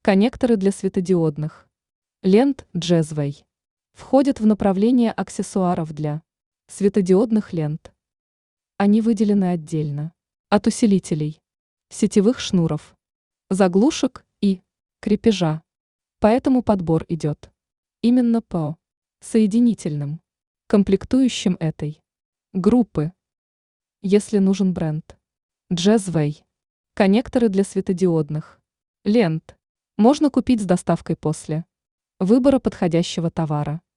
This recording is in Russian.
Коннекторы для светодиодных лент Jazzway входят в направление аксессуаров для светодиодных лент. Они выделены отдельно от усилителей, сетевых шнуров, заглушек и крепежа. Поэтому подбор идет именно по соединительным комплектующим этой группы. Если нужен бренд Jazzway, коннекторы для светодиодных лент можно купить с доставкой после выбора подходящего товара.